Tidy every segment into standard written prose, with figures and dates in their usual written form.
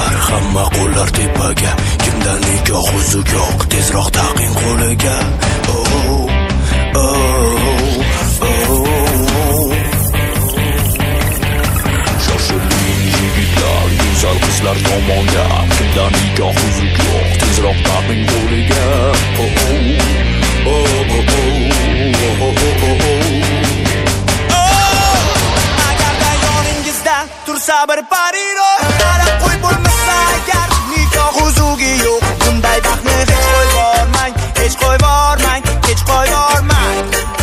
qizlar, hamma qo'llar tepaga. Kimdan nikoh uzuk yo'q, tezroq taqing qo'liga. Shoshiling yigitlar, go'zal qizlar tomonga. Kimdan nikoh uzuk yo'q, tezroq taqing qo'liga. Agarda yoningizda tursa bir pariroy, qarab qo'y bo'lmasa agar nikoh uzugi yo'q, bunday baxtni hech qo'yvormang, hech qo'yvormang, hech qo'yvormang.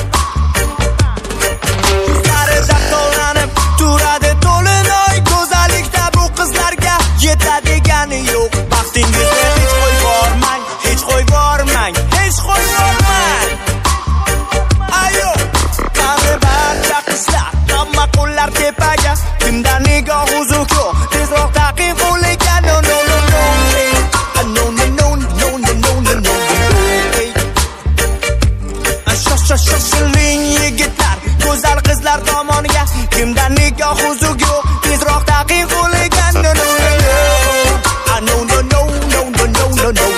Qizlari zavqlanib turadi to'linoy, go'zallikda bu qizlarga yetadigani yo'q. Baxtingizni hech qo'yvormang, hech qo'yvormang, hech qo'yvormang. Ayo, qani barcha qizlar, hamma qo'llar tepaga. Kimdan nikoh uzuk yo'q, tezroq taqing qo'liga. No no no no, no no no no no no no no. Shoshiling yigitlar, go'zal qizlar tomoniga. Kimdan nikoh uzuk yo'q, tezroq taqing qo'liga. No no no no, no no no no no no no no.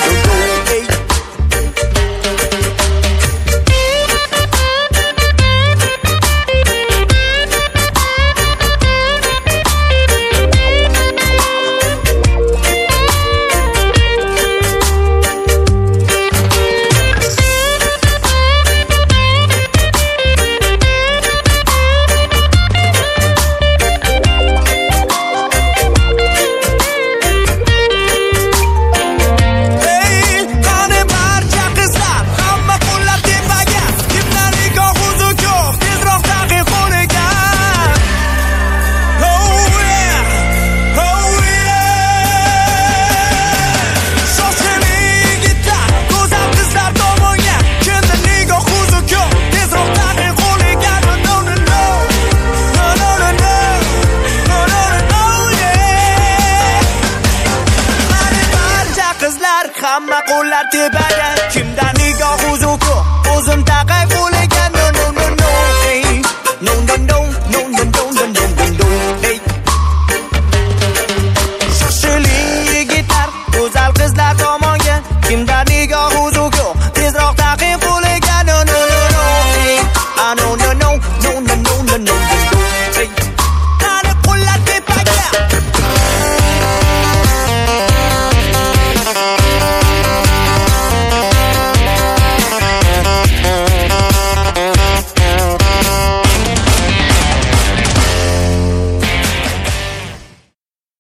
Hamma qo'llar tepaga. Kimdan nikoh uzuk yo'q, o'zim taqay